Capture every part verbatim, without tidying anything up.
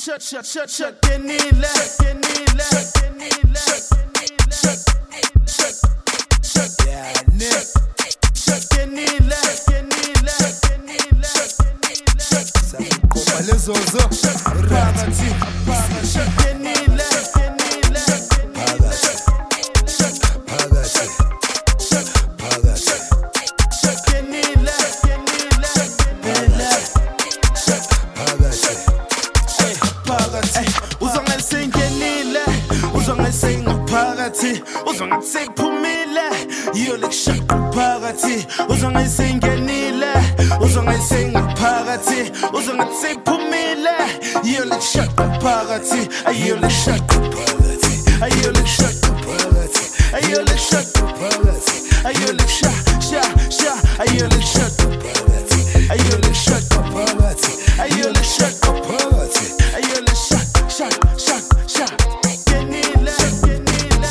shut shut shut shut kenile kenile kenile shut shut shut yeah nick shut kenile kenile kenile sakoma lezozo ramathi shut kenile kenile phakathi phakathi phakathi shut kenile kenile phakathi uzongasengenile uzongasengaphakathi uzongasephumile yiyo lekushaka phakathi uzongasengenile uzongasengaphakathi uzongasephumile yiyo lekushaka phakathi ayiyo lekushaka phakathi ayiyo lekushaka phakathi ayiyo lekushaka phakathi ayiyo lekushaka sha sha ayiyo lekushaka phakathi ayiyo lekushaka phakathi ayiyo lekushaka phakathi ayiyo lekushaka sha sha sha kenile kenile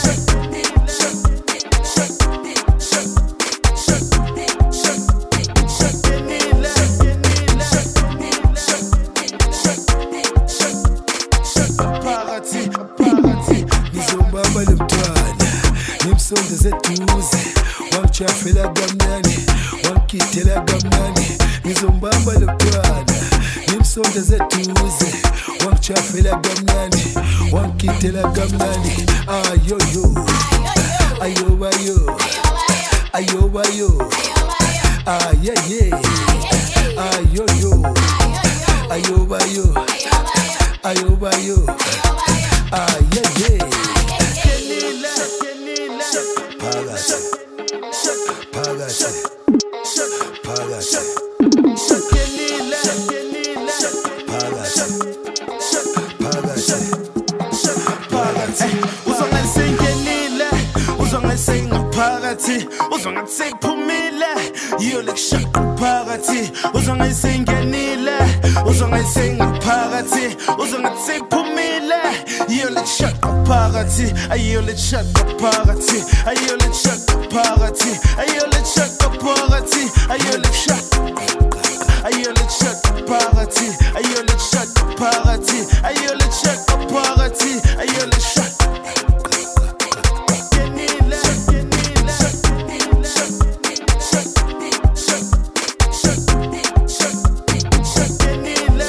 phakathi phakathi ngizombamba lomntwana ngimsondeze eduze wangijafela kamnandi wangigidela kamnandi ngizombamba lomntwana ngimsondeze eduze wangijafela kamnandi wangigidela kamnandi ayoyo ayobayo ayobayo ayeye ayoyo ayobayo ayobayo ayeye kenile kenile phakathi phakathi phakathi kenile kenile phakathi phakathi phakathi uzongasengenile uzongasengaphakathi uzongasephumile yiyo lekushaka phakathi uzongasengenile uzongasengaphakathi uzongasephumile yiyo lekushaka phakathi ayiyo lekushaka phakathi ayiyo lekushaka phakathi ayiyo lekushaka phakathi ayiyo lekushaka ayiyo lekushaka phakathi ayiyo lekushaka phakathi ayiyo lekushaka phakathi ayiyo lekushaka kenile kenile kenile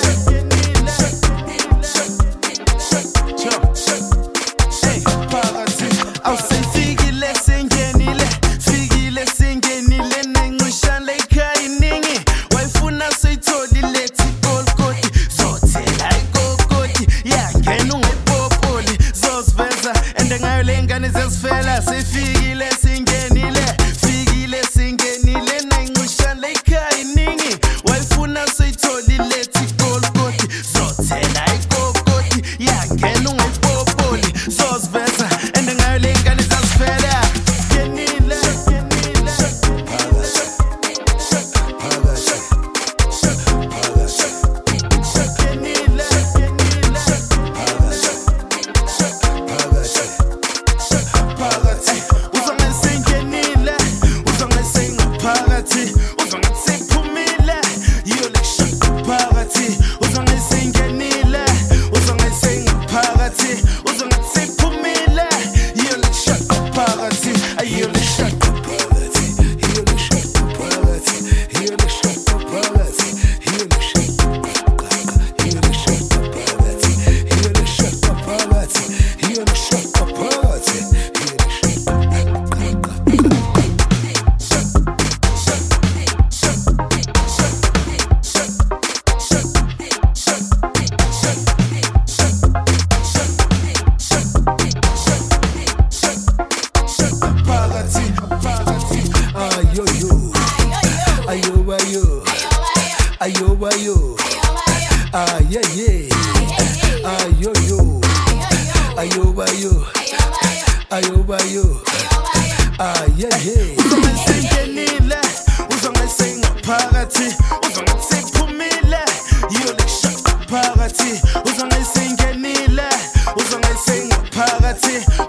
hey phakathi awusefikile sengenile fikile sengenile nencushana ekhaya iningi wayifuna seyitholile tikokoti zothela ikokoti yangena ungayipopoli zosiveza ende ngayo lengane zesifela sefikile singenile fikile singenile nencushana ekhaya iningi wayifuna seyitholile tikokoti zothela ikokoti yangena ungayipopoli zosiveza ende ngayo lengane zesifela kenile kenile kenile kenile phakathi uzongasengenile uzongasengaphakathi uzongasephumile yiyo lekushaka phakathi uzongasengenile uzongasengaphakathi uzongasephumile yiyo lekushaka phakathi ayiyo lekushaka phakathi hiyo leshaka phakathi hiyo leshaka phakathi hiyo leshaka hiyo leshaka phakathi hiyo leshaka phakathi hiyo leshaka phakathi phakathi phakathi ayoyo ayobayo ayobayo ayeye ayoyo ayobayo ayobayo ayeye uzongasengenile uzongasengaphakathi uzongasephumile yiyo lekushaka phakathi uzongasengenile uzongasengaphakathi